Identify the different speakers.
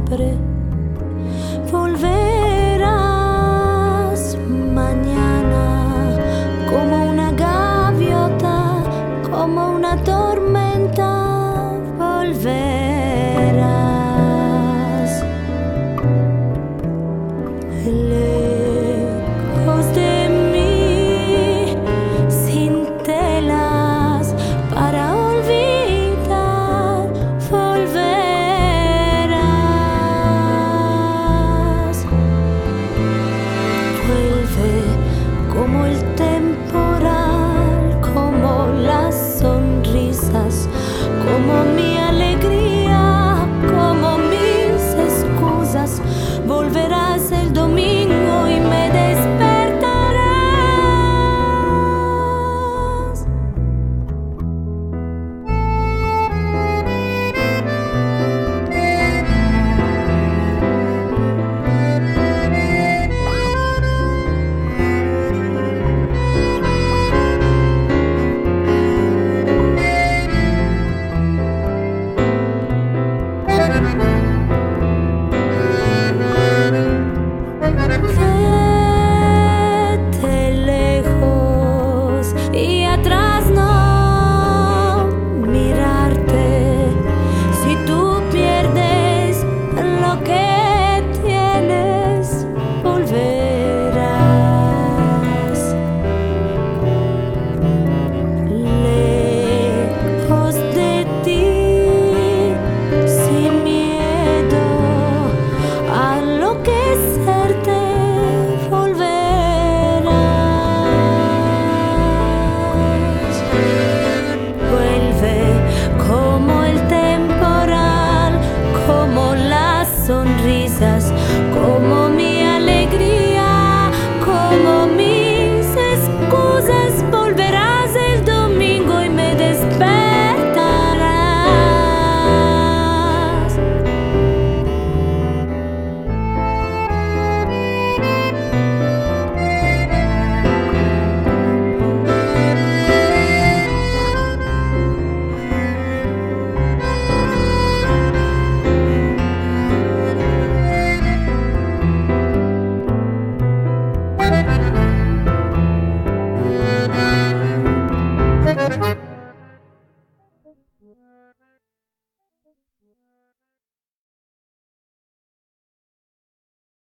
Speaker 1: siempre. Volverás mañana como una gaviota, como una tormenta. Volverás lejos de mí, sin telas para olvidar. Volverás, vuelve como el temporal, como las sonrisas, como mi alegría, como mis excusas. Volverás el domingo y me despertarás. Vete lejos y atrás no mirarte. Si tú pierdes lo que tienes, volverás. Lejos de ti, sin miedo a enloquecerte. Vuelve como el temporal, como las sonrisas, como mi alegría, como mis excusas. Volverás el domingo y me despertarás.